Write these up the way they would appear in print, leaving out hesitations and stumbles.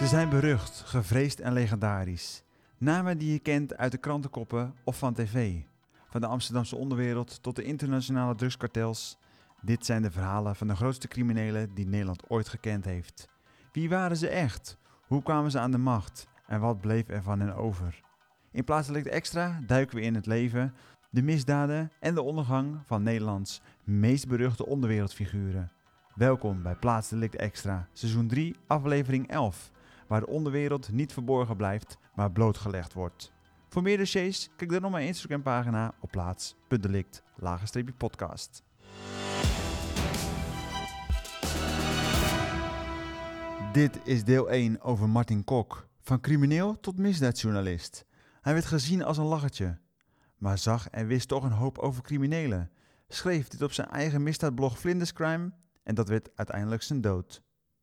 Ze zijn berucht, gevreesd en legendarisch. Namen die je kent uit de krantenkoppen of van tv. Van de Amsterdamse onderwereld tot de internationale drugskartels. Dit zijn de verhalen van de grootste criminelen die Nederland ooit gekend heeft. Wie waren ze echt? Hoe kwamen ze aan de macht? En wat bleef er van hen over? In Plaatsdelict Extra duiken we in het leven, de misdaden en de ondergang van Nederlands meest beruchte onderwereldfiguren. Welkom bij Plaatsdelict Extra, seizoen 3, aflevering 11, waar de onderwereld niet verborgen blijft, maar blootgelegd wordt. Voor meer dossiers, kijk dan op mijn Instagram-pagina op plaats.delict_podcast. Dit is deel 1 over Martin Kok, van crimineel tot misdaadjournalist. Hij werd gezien als een lachertje, maar zag en wist toch een hoop over criminelen. Schreef dit op zijn eigen misdaadblog Vlinderscrime en dat werd uiteindelijk zijn dood.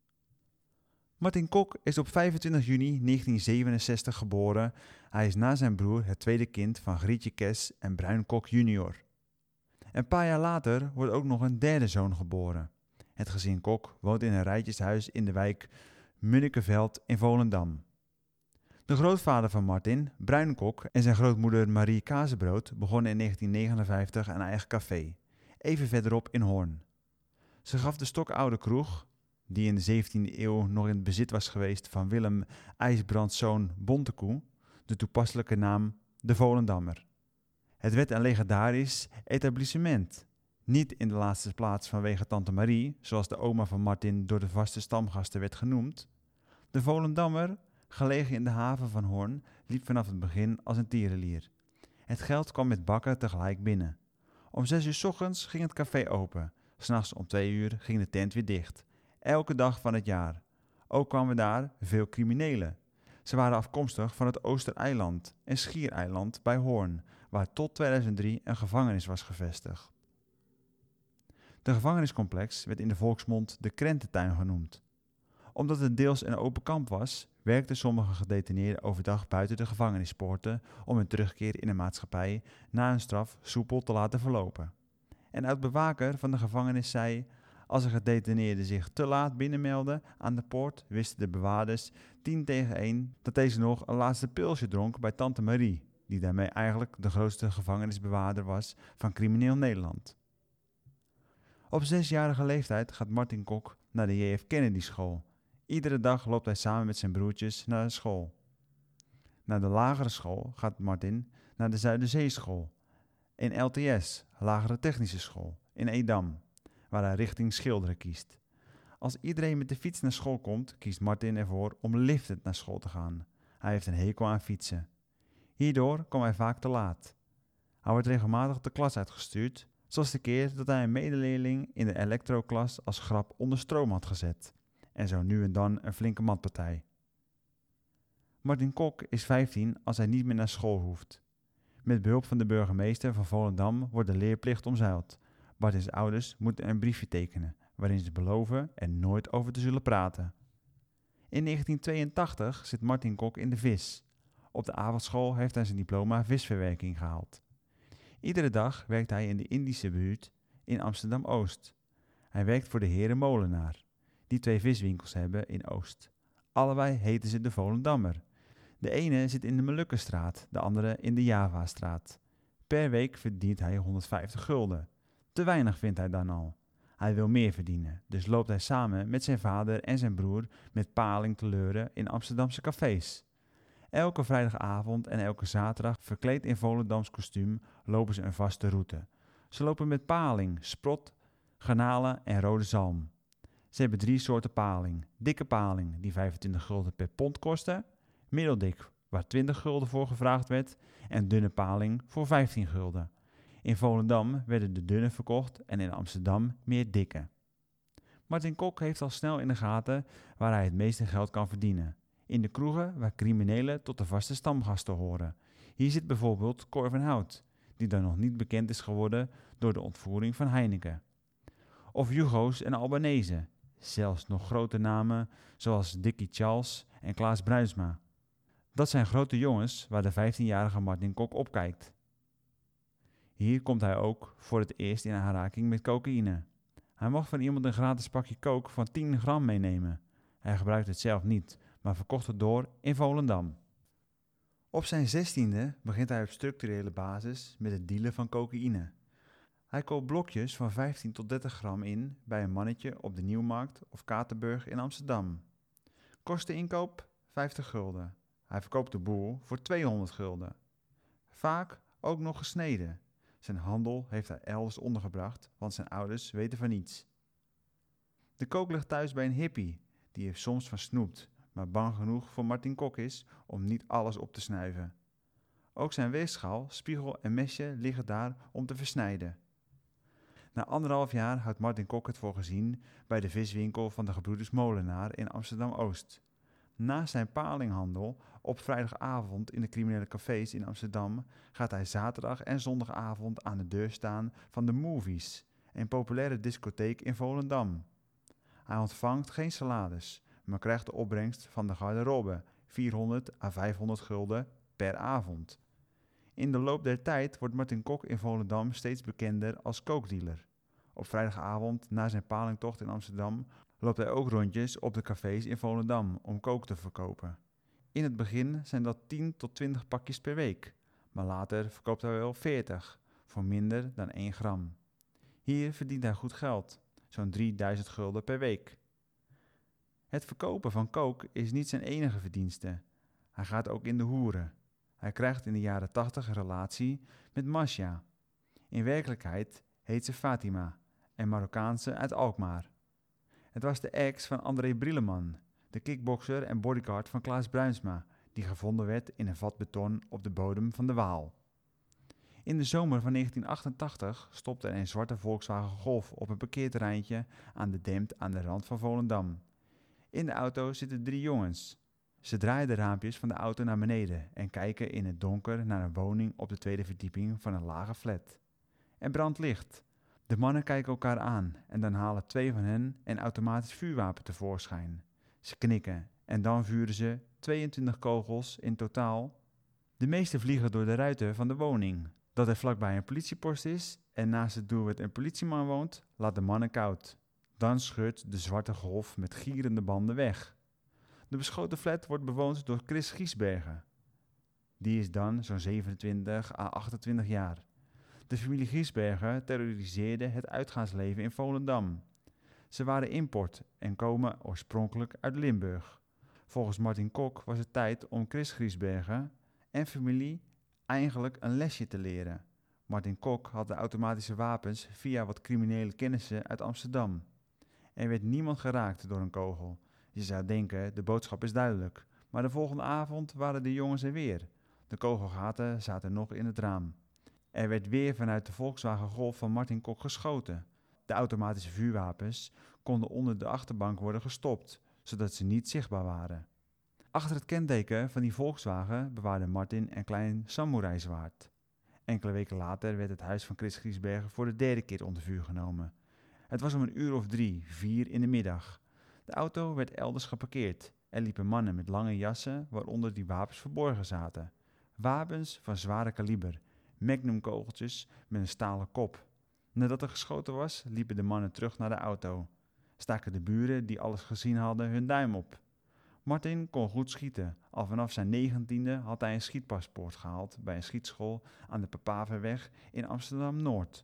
Martin Kok is op 25 juni 1967 geboren. Hij is na zijn broer het tweede kind van Grietje Kes en Bruin Kok junior. Een paar jaar later wordt ook nog een derde zoon geboren. Het gezin Kok woont in een rijtjeshuis in de wijk Munnikeveld in Volendam. De grootvader van Martin, Bruin Kok, en zijn grootmoeder Marie Kazenbrood begonnen in 1959 een eigen café, even verderop in Hoorn. Ze gaf de stokoude kroeg, die in de 17e eeuw nog in het bezit was geweest van Willem IJsbrandszoon Bontekoe, de toepasselijke naam de Volendammer. Het werd een legendarisch etablissement. Niet in de laatste plaats vanwege tante Marie, zoals de oma van Martin door de vaste stamgasten werd genoemd. De Volendammer, gelegen in de haven van Hoorn, liep vanaf het begin als een tierenlier. Het geld kwam met bakken tegelijk binnen. Om 6 uur 's ochtends ging het café open. 's Nachts om 2 uur ging de tent weer dicht. Elke dag van het jaar. Ook kwamen daar veel criminelen. Ze waren afkomstig van het Oostereiland en Schiereiland bij Hoorn, waar tot 2003 een gevangenis was gevestigd. De gevangeniscomplex werd in de volksmond de Krententuin genoemd. Omdat het deels een open kamp was, werkten sommige gedetineerden overdag buiten de gevangenispoorten om hun terugkeer in de maatschappij na hun straf soepel te laten verlopen. Een oud-bewaker van de gevangenis zei: als een gedetineerde zich te laat binnenmeldde aan de poort, wisten de bewaarders 10-1 dat deze nog een laatste pilsje dronk bij tante Marie, die daarmee eigenlijk de grootste gevangenisbewaarder was van crimineel Nederland. Op 6-jarige leeftijd gaat Martin Kok naar de J.F. Kennedy School. Iedere dag loopt hij samen met zijn broertjes naar de school. Na de lagere school gaat Martin naar de Zuiderzeeschool. In LTS, Lagere Technische School, in Edam, waar hij richting Schilderen kiest. Als iedereen met de fiets naar school komt, kiest Martin ervoor om liftend naar school te gaan. Hij heeft een hekel aan fietsen. Hierdoor komt hij vaak te laat. Hij wordt regelmatig de klas uitgestuurd, zoals de keer dat hij een medeleerling in de elektroklas als grap onder stroom had gezet. En zo nu en dan een flinke matpartij. Martin Kok is 15 als hij niet meer naar school hoeft. Met behulp van de burgemeester van Volendam wordt de leerplicht omzeild. Martins ouders moeten een briefje tekenen, waarin ze beloven er nooit over te zullen praten. In 1982 zit Martin Kok in de vis. Op de avondschool heeft hij zijn diploma visverwerking gehaald. Iedere dag werkt hij in de Indische buurt in Amsterdam-Oost. Hij werkt voor de heren Molenaar, die 2 viswinkels hebben in Oost. Allebei heten ze de Volendammer. De ene zit in de Molukkenstraat, de andere in de Javastraat. Per week verdient hij 150 gulden. Te weinig vindt hij dan al. Hij wil meer verdienen, dus loopt hij samen met zijn vader en zijn broer met paling te leuren in Amsterdamse cafés. Elke vrijdagavond en elke zaterdag, verkleed in Volendams kostuum, lopen ze een vaste route. Ze lopen met paling, sprot, garnalen en rode zalm. Ze hebben 3 soorten paling. Dikke paling, die 25 gulden per pond kostte. Middeldik, waar 20 gulden voor gevraagd werd. En dunne paling voor 15 gulden. In Volendam werden de dunne verkocht en in Amsterdam meer dikke. Martin Kok heeft al snel in de gaten waar hij het meeste geld kan verdienen. In de kroegen waar criminelen tot de vaste stamgasten horen. Hier zit bijvoorbeeld Cor van Hout, die dan nog niet bekend is geworden door de ontvoering van Heineken. Of Hugo's en Albanese, zelfs nog grote namen zoals Dickie Charles en Klaas Bruinsma. Dat zijn grote jongens waar de 15-jarige Martin Kok opkijkt. Hier komt hij ook voor het eerst in aanraking met cocaïne. Hij mag van iemand een gratis pakje coke van 10 gram meenemen. Hij gebruikt het zelf niet, maar verkocht het door in Volendam. Op zijn 16e begint hij op structurele basis met het dealen van cocaïne. Hij koopt blokjes van 15 tot 30 gram in bij een mannetje op de Nieuwmarkt of Katerburg in Amsterdam. Kosteninkoop 50 gulden. Hij verkoopt de boel voor 200 gulden. Vaak ook nog gesneden. Zijn handel heeft hij elders ondergebracht, want zijn ouders weten van niets. De kook ligt thuis bij een hippie, die er soms van snoept, maar bang genoeg voor Martin Kok is om niet alles op te snuiven. Ook zijn weegschaal, spiegel en mesje liggen daar om te versnijden. Na 1,5 jaar houdt Martin Kok het voor gezien bij de viswinkel van de gebroeders Molenaar in Amsterdam-Oost. Naast zijn palinghandel op vrijdagavond in de criminele cafés in Amsterdam gaat hij zaterdag en zondagavond aan de deur staan van de Movies, een populaire discotheek in Volendam. Hij ontvangt geen salaris, maar krijgt de opbrengst van de garderobe, 400 à 500 gulden per avond. In de loop der tijd wordt Martin Kok in Volendam steeds bekender als kookdealer. Op vrijdagavond, na zijn palingtocht in Amsterdam, loopt hij ook rondjes op de cafés in Volendam om kook te verkopen. In het begin zijn dat 10 tot 20 pakjes per week, maar later verkoopt hij wel 40, voor minder dan 1 gram. Hier verdient hij goed geld, zo'n 3000 gulden per week. Het verkopen van kook is niet zijn enige verdienste. Hij gaat ook in de hoeren. Hij krijgt in de jaren 80 een relatie met Masja. In werkelijkheid heet ze Fatima, een Marokkaanse uit Alkmaar. Het was de ex van André Brilleman, de kickbokser en bodyguard van Klaas Bruinsma, die gevonden werd in een vat beton op de bodem van de Waal. In de zomer van 1988 stopte er een zwarte Volkswagen Golf op een parkeerterreintje aan de Dempt aan de rand van Volendam. In de auto zitten 3 jongens. Ze draaien de raampjes van de auto naar beneden en kijken in het donker naar een woning op de 2e verdieping van een lage flat. Er brandt licht. De mannen kijken elkaar aan en dan halen 2 van hen een automatisch vuurwapen tevoorschijn. Ze knikken en dan vuren ze 22 kogels in totaal. De meeste vliegen door de ruiten van de woning. Dat er vlakbij een politiepost is en naast het doelwit een politieman woont, laat de mannen koud. Dan scheurt de zwarte Golf met gierende banden weg. De beschoten flat wordt bewoond door Chris Giesbergen. Die is dan zo'n 27 à 28 jaar. De familie Giesbergen terroriseerde het uitgaansleven in Volendam. Ze waren import en komen oorspronkelijk uit Limburg. Volgens Martin Kok was het tijd om Chris Giesbergen en familie eigenlijk een lesje te leren. Martin Kok had de automatische wapens via wat criminele kennissen uit Amsterdam. Er werd niemand geraakt door een kogel. Je zou denken, de boodschap is duidelijk. Maar de volgende avond waren de jongens er weer. De kogelgaten zaten nog in het raam. Er werd weer vanuit de Volkswagen Golf van Martin Kok geschoten. De automatische vuurwapens konden onder de achterbank worden gestopt, zodat ze niet zichtbaar waren. Achter het kenteken van die Volkswagen bewaarde Martin een klein samurai-zwaard. Enkele weken later werd het huis van Chris Giesbergen voor de 3e keer onder vuur genomen. Het was om 3:00 of 4 in de middag. De auto werd elders geparkeerd. Er liepen mannen met lange jassen waaronder die wapens verborgen zaten. Wapens van zware kaliber, magnumkogeltjes met een stalen kop. Nadat er geschoten was, liepen de mannen terug naar de auto. Staken de buren die alles gezien hadden hun duim op. Martin kon goed schieten. Al vanaf zijn 19e had hij een schietpaspoort gehaald bij een schietschool aan de Papaverweg in Amsterdam-Noord.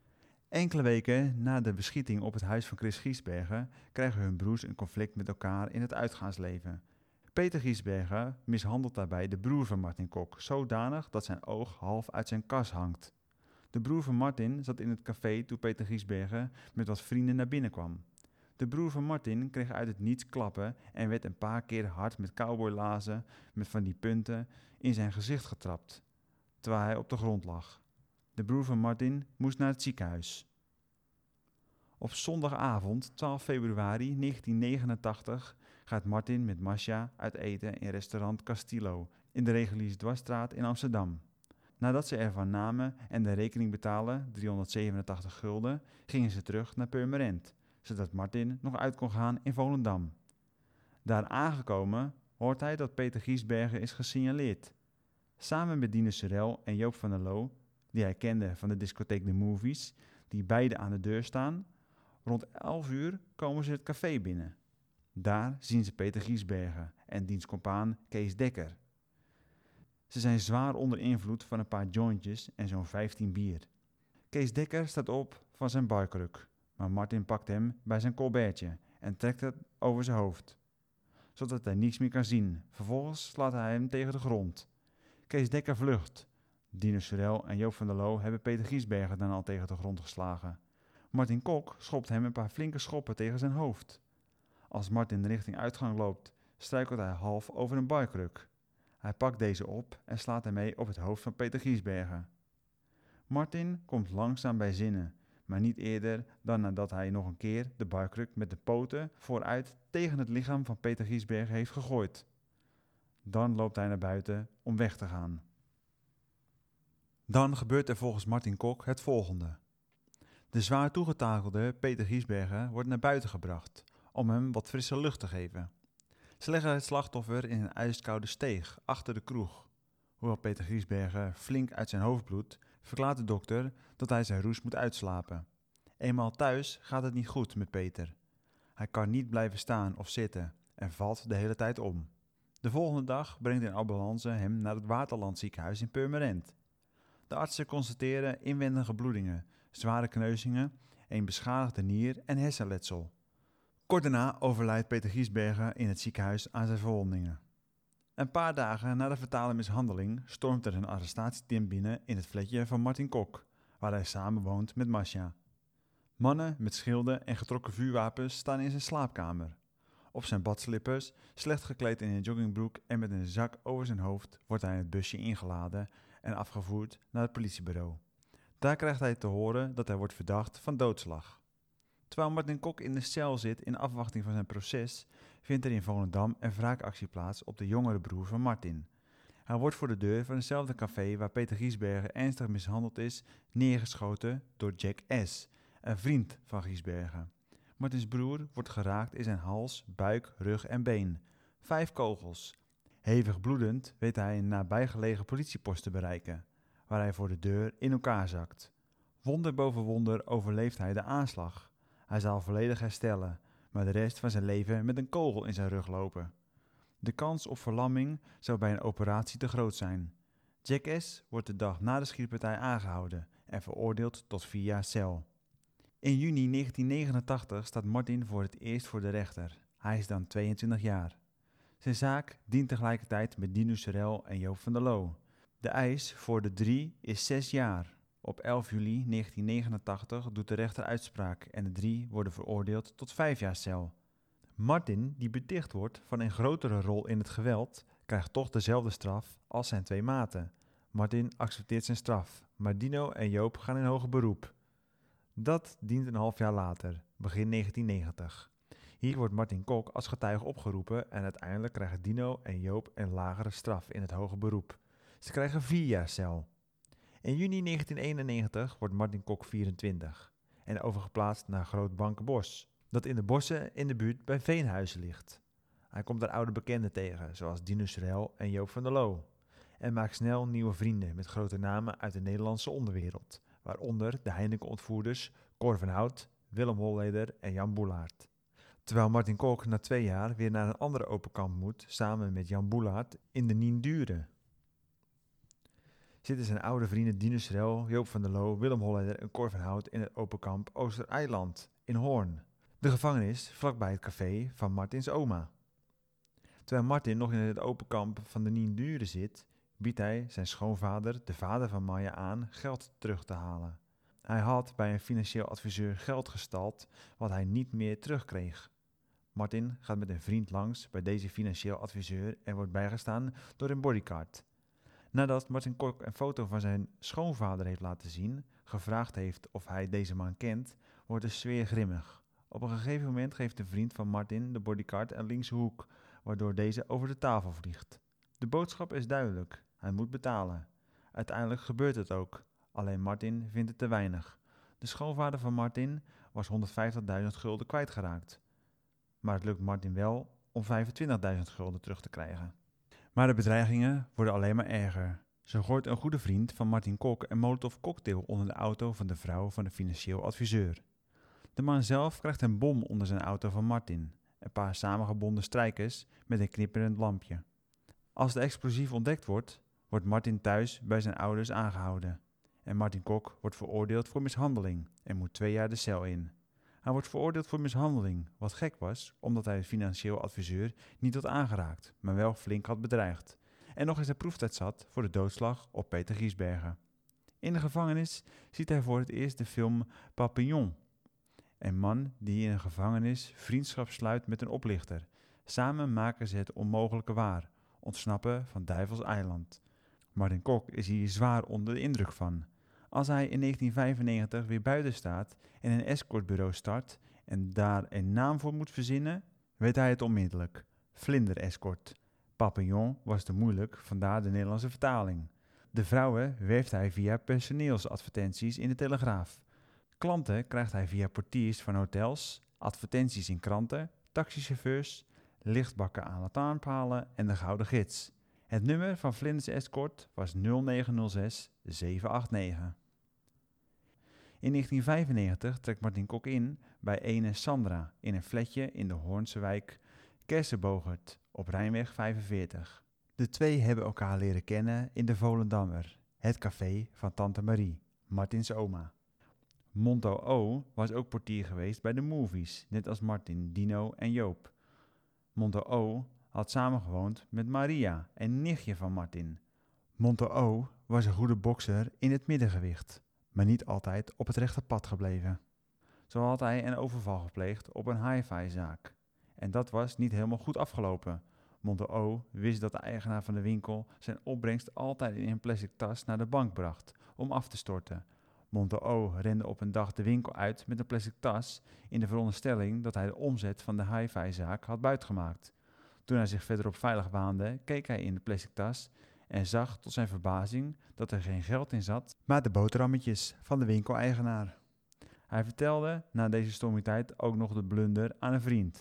Enkele weken na de beschieting op het huis van Chris Giesbergen krijgen hun broers een conflict met elkaar in het uitgaansleven. Peter Giesbergen mishandelt daarbij de broer van Martin Kok zodanig dat zijn oog half uit zijn kas hangt. De broer van Martin zat in het café toen Peter Giesbergen met wat vrienden naar binnen kwam. De broer van Martin kreeg uit het niets klappen en werd een paar keer hard met cowboylazen met van die punten in zijn gezicht getrapt, terwijl hij op de grond lag. De broer van Martin moest naar het ziekenhuis. Op zondagavond 12 februari 1989 gaat Martin met Masja uit eten in restaurant Castillo in de Reguliersdwarsstraat in Amsterdam. Nadat ze ervan namen en de rekening betalen, 387 gulden, gingen ze terug naar Purmerend, zodat Martin nog uit kon gaan in Volendam. Daar aangekomen hoort hij dat Peter Giesbergen is gesignaleerd. Samen met Dine Surel en Joop van der Loo, die hij kende van de discotheek The Movies, die beide aan de deur staan, rond 11 uur komen ze het café binnen. Daar zien ze Peter Giesbergen en diens compaan Kees Dekker. Ze zijn zwaar onder invloed van een paar jointjes en zo'n 15 bier. Kees Dekker staat op van zijn barkruk, maar Martin pakt hem bij zijn colbertje en trekt het over zijn hoofd, zodat hij niets meer kan zien. Vervolgens slaat hij hem tegen de grond. Kees Dekker vlucht. Dino Sorel en Joop van der Loo hebben Peter Giesbergen dan al tegen de grond geslagen. Martin Kok schopt hem een paar flinke schoppen tegen zijn hoofd. Als Martin richting uitgang loopt, struikelt hij half over een barkruk. Hij pakt deze op en slaat ermee op het hoofd van Peter Giesbergen. Martin komt langzaam bij zinnen, maar niet eerder dan nadat hij nog een keer de barkruk met de poten vooruit tegen het lichaam van Peter Giesbergen heeft gegooid. Dan loopt hij naar buiten om weg te gaan. Dan gebeurt er volgens Martin Kok het volgende. De zwaar toegetakelde Peter Giesbergen wordt naar buiten gebracht om hem wat frisse lucht te geven. Ze leggen het slachtoffer in een ijskoude steeg achter de kroeg. Hoewel Peter Giesbergen flink uit zijn hoofd bloedt, verklaart de dokter dat hij zijn roes moet uitslapen. Eenmaal thuis gaat het niet goed met Peter. Hij kan niet blijven staan of zitten en valt de hele tijd om. De volgende dag brengt een ambulance hem naar het Waterlandziekenhuis in Purmerend. De artsen constateren inwendige bloedingen, zware kneuzingen, een beschadigde nier en hersenletsel. Kort daarna overlijdt Peter Giesbergen in het ziekenhuis aan zijn verwondingen. Een paar dagen na de fatale mishandeling stormt er een arrestatieteam binnen in het flatje van Martin Kok, waar hij samenwoont met Masja. Mannen met schilden en getrokken vuurwapens staan in zijn slaapkamer. Op zijn badslippers, slecht gekleed in een joggingbroek en met een zak over zijn hoofd, wordt hij in het busje ingeladen en afgevoerd naar het politiebureau. Daar krijgt hij te horen dat hij wordt verdacht van doodslag. Terwijl Martin Kok in de cel zit in afwachting van zijn proces, vindt er in Volendam een wraakactie plaats op de jongere broer van Martin. Hij wordt voor de deur van hetzelfde café waar Peter Giesbergen ernstig mishandeld is, neergeschoten door Jack S., een vriend van Giesbergen. Martins broer wordt geraakt in zijn hals, buik, rug en been. 5 kogels. Hevig bloedend weet hij een nabijgelegen politiepost te bereiken, waar hij voor de deur in elkaar zakt. Wonder boven wonder overleeft hij de aanslag. Hij zal volledig herstellen, maar de rest van zijn leven met een kogel in zijn rug lopen. De kans op verlamming zou bij een operatie te groot zijn. Jack S. wordt de dag na de schietpartij aangehouden en veroordeeld tot 4 jaar cel. In juni 1989 staat Martin voor het eerst voor de rechter. Hij is dan 22 jaar. Zijn zaak dient tegelijkertijd met Dino Sorel en Joop van der Loo. De eis voor de 3 is 6 jaar. Op 11 juli 1989 doet de rechter uitspraak en de 3 worden veroordeeld tot 5 jaar cel. Martin, die beticht wordt van een grotere rol in het geweld, krijgt toch dezelfde straf als zijn 2 maten. Martin accepteert zijn straf, maar Dino en Joop gaan in hoger beroep. Dat dient een half jaar later, begin 1990. Hier wordt Martin Kok als getuige opgeroepen en uiteindelijk krijgen Dino en Joop een lagere straf in het hoger beroep. Ze krijgen 4 jaar cel. In juni 1991 wordt Martin Kok 24 en overgeplaatst naar Groot Bankenbos, dat in de bossen in de buurt bij Veenhuizen ligt. Hij komt daar oude bekenden tegen, zoals Dino Sorel en Joop van der Loo, en maakt snel nieuwe vrienden met grote namen uit de Nederlandse onderwereld, waaronder de Heineken-ontvoerders Cor van Hout, Willem Holleder en Jan Boelaert. Terwijl Martin Kok na 2 jaar weer naar een andere open kamp moet, samen met Jan Boelaert in de Nienduren. Zitten zijn oude vrienden Dino Sorel, Joop van der Loo, Willem Holleder en Cor van Hout in het open kamp Oostereiland in Hoorn. De gevangenis vlakbij het café van Martins oma. Terwijl Martin nog in het open kamp van de Nienduren zit, biedt hij zijn schoonvader, de vader van Maya, aan geld terug te halen. Hij had bij een financieel adviseur geld gestald wat hij niet meer terugkreeg. Martin gaat met een vriend langs bij deze financieel adviseur en wordt bijgestaan door een bodyguard. Nadat Martin Kok een foto van zijn schoonvader heeft laten zien, gevraagd heeft of hij deze man kent, wordt de sfeer grimmig. Op een gegeven moment geeft een vriend van Martin de bodyguard een linkse hoek, waardoor deze over de tafel vliegt. De boodschap is duidelijk, hij moet betalen. Uiteindelijk gebeurt het ook, alleen Martin vindt het te weinig. De schoonvader van Martin was 150.000 gulden kwijtgeraakt. Maar het lukt Martin wel om 25.000 gulden terug te krijgen. Maar de bedreigingen worden alleen maar erger. Zo gooit een goede vriend van Martin Kok een molotov cocktail onder de auto van de vrouw van de financieel adviseur. De man zelf krijgt een bom onder zijn auto van Martin een paar samengebonden strijkers met een knipperend lampje. Als de explosief ontdekt wordt, wordt Martin thuis bij zijn ouders aangehouden. En Martin Kok wordt veroordeeld voor mishandeling en moet 2 jaar de cel in. Hij wordt veroordeeld voor mishandeling, wat gek was, omdat hij de financieel adviseur niet had aangeraakt, maar wel flink had bedreigd. En nog eens de proeftijd zat voor de doodslag op Peter Giesbergen. In de gevangenis ziet hij voor het eerst de film Papillon. Een man die in een gevangenis vriendschap sluit met een oplichter. Samen maken ze het onmogelijke waar, ontsnappen van Duivels Eiland. Martin Kok is hier zwaar onder de indruk van. Als hij in 1995 weer buiten staat en een escortbureau start en daar een naam voor moet verzinnen, weet hij het onmiddellijk. Vlinder Escort. Papillon was te moeilijk, vandaar de Nederlandse vertaling. De vrouwen werft hij via personeelsadvertenties in de Telegraaf. Klanten krijgt hij via portiers van hotels, advertenties in kranten, taxichauffeurs, lichtbakken aan lantaarnpalen en de Gouden Gids. Het nummer van Vlinders Escort was 0906 789. In 1995 trekt Martin Kok in bij ene Sandra in een flatje in de Hoornse wijk Kersenbogert op Rijnweg 45. De twee hebben elkaar leren kennen in de Volendammer, het café van Tante Marie, Martins oma. Monto O was ook portier geweest bij de Movies, net als Martin, Dino en Joop. Monto O had samengewoond met Maria, een nichtje van Martin. Monto O was een goede bokser in het middengewicht, maar niet altijd op het rechte pad gebleven. Zo had hij een overval gepleegd op een hi-fi-zaak. En dat was niet helemaal goed afgelopen. Monto O wist dat de eigenaar van de winkel zijn opbrengst altijd in een plastic tas naar de bank bracht om af te storten. Monto O rende op een dag de winkel uit met een plastic tas in de veronderstelling dat hij de omzet van de hi-fi-zaak had buitgemaakt. Toen hij zich verderop veilig waande, keek hij in de plastic tas en zag tot zijn verbazing dat er geen geld in zat, maar de boterhammetjes van de winkeleigenaar. Hij vertelde na deze stommiteit ook nog de blunder aan een vriend.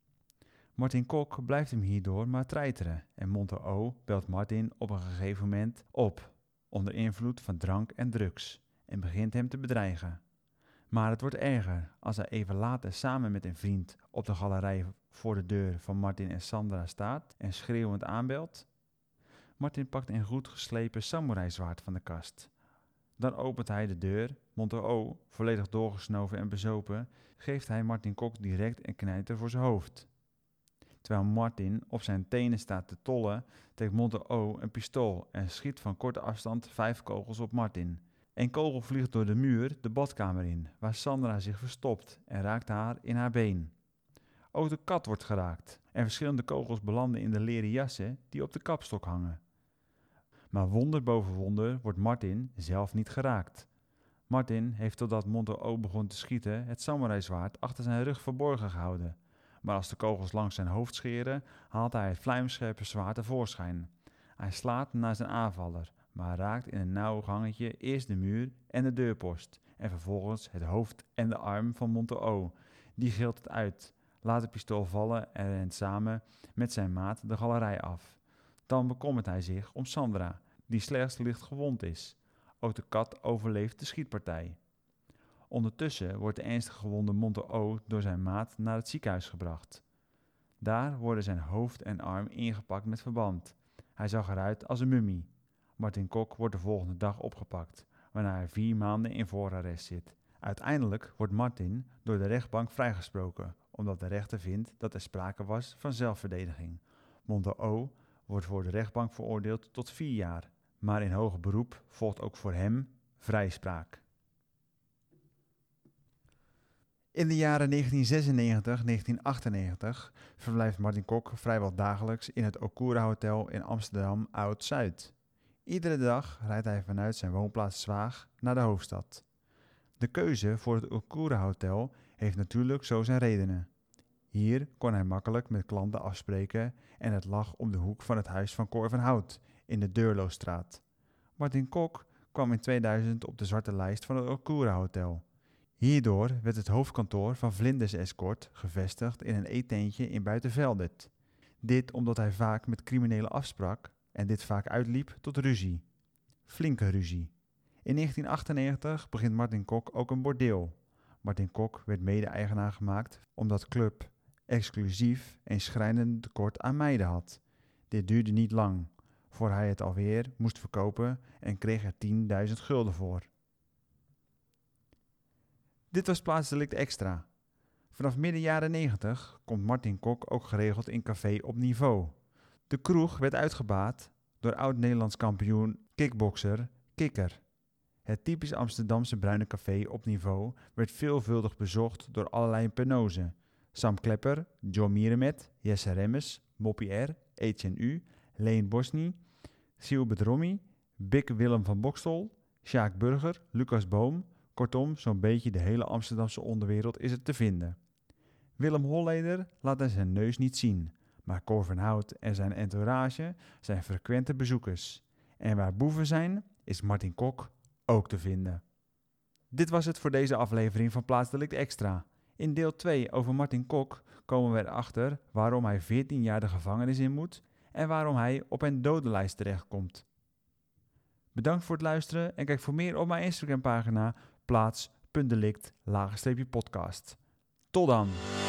Martin Kok blijft hem hierdoor maar treiteren en Monto O belt Martin op een gegeven moment op, onder invloed van drank en drugs, en begint hem te bedreigen. Maar het wordt erger als hij even later samen met een vriend op de galerij voor de deur van Martin en Sandra staat en schreeuwend aanbelt. Martin pakt een goed geslepen samurai-zwaard van de kast. Dan opent hij de deur. Monto O, volledig doorgesnoven en bezopen, geeft hij Martin Kok direct een knijter voor zijn hoofd. Terwijl Martin op zijn tenen staat te tollen, trekt Monto O een pistool en schiet van korte afstand 5 kogels op Martin. Een kogel vliegt door de muur de badkamer in, waar Sandra zich verstopt en raakt haar in haar been. Ook de kat wordt geraakt en verschillende kogels belanden in de leren jassen die op de kapstok hangen. Maar wonder boven wonder wordt Martin zelf niet geraakt. Martin heeft totdat Monto O begon te schieten het samurai-zwaard achter zijn rug verborgen gehouden. Maar als de kogels langs zijn hoofd scheren, haalt hij het vlijmscherpe zwaard tevoorschijn. Hij slaat naar zijn aanvaller, maar raakt in een nauw gangetje eerst de muur en de deurpost en vervolgens het hoofd en de arm van Monto O. Die gilt het uit, laat het pistool vallen en rent samen met zijn maat de galerij af. Dan bekommert hij zich om Sandra, die slechts licht gewond is. Ook de kat overleeft de schietpartij. Ondertussen wordt de ernstig gewonde Monto O door zijn maat naar het ziekenhuis gebracht. Daar worden zijn hoofd en arm ingepakt met verband. Hij zag eruit als een mummie. Martin Kok wordt de volgende dag opgepakt, waarna hij 4 maanden in voorarrest zit. Uiteindelijk wordt Martin door de rechtbank vrijgesproken, omdat de rechter vindt dat er sprake was van zelfverdediging. Monto O wordt voor de rechtbank veroordeeld tot 4 jaar, maar in hoger beroep volgt ook voor hem vrijspraak. In de jaren 1996-1998 verblijft Martin Kok vrijwel dagelijks in het Okura Hotel in Amsterdam Oud-Zuid. Iedere dag rijdt hij vanuit zijn woonplaats Zwaag naar de hoofdstad. De keuze voor het Okura Hotel heeft natuurlijk zo zijn redenen. Hier kon hij makkelijk met klanten afspreken en het lag om de hoek van het huis van Cor van Hout in de Deurloostraat. Martin Kok kwam in 2000 op de zwarte lijst van het Okura Hotel. Hierdoor werd het hoofdkantoor van Vlinders Escort gevestigd in een eetentje in Buitenveldert. Dit omdat hij vaak met criminelen afsprak en dit vaak uitliep tot ruzie. Flinke ruzie. In 1998 begint Martin Kok ook een bordeel. Martin Kok werd mede-eigenaar gemaakt omdat club exclusief een schrijnend tekort aan meiden had. Dit duurde niet lang, voor hij het alweer moest verkopen en kreeg er 10.000 gulden voor. Dit was Plaatsdelict Extra. Vanaf midden jaren 90 komt Martin Kok ook geregeld in Café Op Niveau. De kroeg werd uitgebaat door oud-Nederlands kampioen kickbokser Kikker. Het typisch Amsterdamse bruine café Op Niveau werd veelvuldig bezocht door allerlei pennozen. Sam Klepper, John Mierenmet, Jesse Remmers, Moppie R, Etienne U, Leen Bosny, Sielbert Rommy, Bik Willem van Bokstel, Sjaak Burger, Lucas Boom. Kortom, zo'n beetje de hele Amsterdamse onderwereld is er te vinden. Willem Holleder laat zijn neus niet zien, maar Cor van Hout en zijn entourage zijn frequente bezoekers. En waar boeven zijn, is Martin Kok ook te vinden. Dit was het voor deze aflevering van Plaatsdelict Extra. In deel 2 over Martin Kok komen we erachter waarom hij 14 jaar de gevangenis in moet en waarom hij op een dodenlijst terechtkomt. Bedankt voor het luisteren en kijk voor meer op mijn Instagram pagina plaats.delict_podcast. Tot dan!